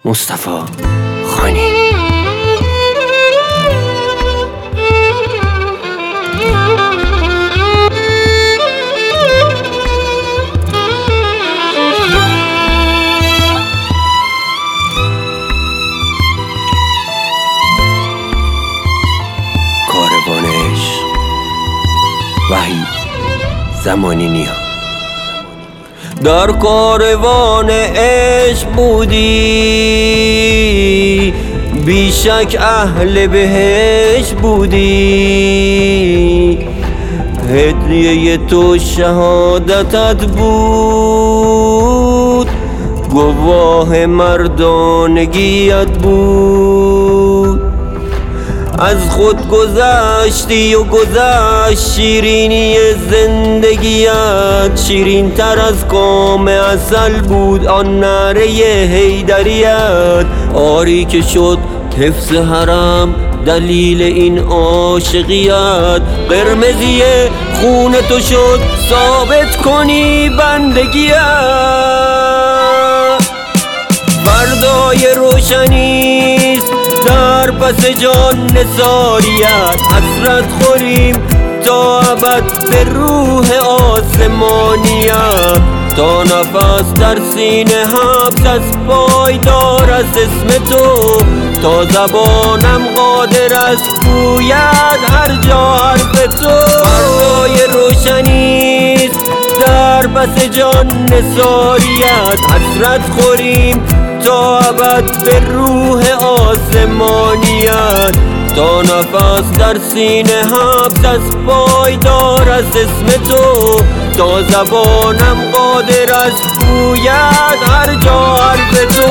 مصطفی خانی. کاروانش وحید زمانی نیا. در کاروان عشق بودی، بیشک اهل بهشت بودی. هدیه تو شهادتت بود، گواه مردانگیت بود. از خود گذشتی و گذشت شیرینی زندگیت، شیرین تر از کام عسل بود آن نعره حیدریت. آری که شد حفظ حرم دلیل این عاشقیت، قرمزی خون تو شد ثابت کنی بندگیت. فردای روشنیست در پس جان نثاریت، حسرت خوریم تا ابد به روح آسمانیت. تا نفس در سینه حبس از پایدار از اسم تو، تا زبانم قادر است گوید هر جا حرف تو. فردای روشنیست در پس جان نثاریت، حسرت خوریم تا ابد به روح آسمانیت. تا نفس در سینه حبس از پایدار از اسم تو، تا زبانم قادر است گوید هر جا حرف تو.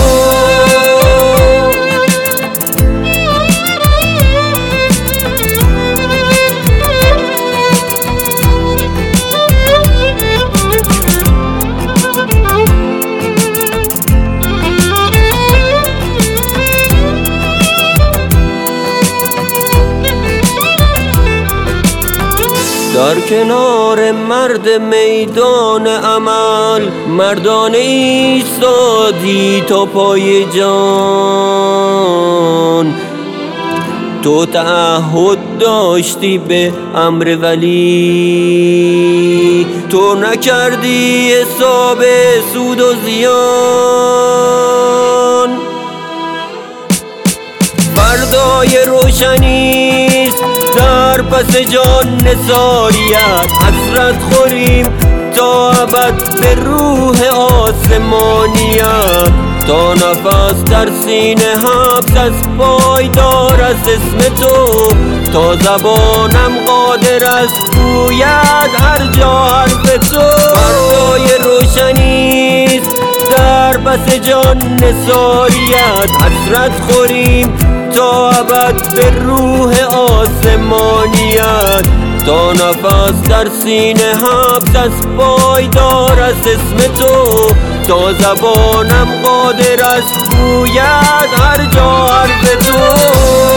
در کنار مرد میدان عمل مردانه ایستادی تا پای جان. تو تعهد داشتی به امر ولی، تو نکردی حساب سود و زیان. فردای روشنیست در پس جان نثاریت، حسرت خوریم تا ابد به روح آسمانیت. تا نفس در سینه حبس از پایدار از اسم تو، تا زبانم قادر است گوید هر جا حرف تو. فردای روشنیست در پس جان نثاریت، حسرت خوریم تا ابد به روح آسمانیت. تا نفس در سینه حبس از پایدار از اسم تو، تا زبانم قادر است گوید هر جا حرف تو.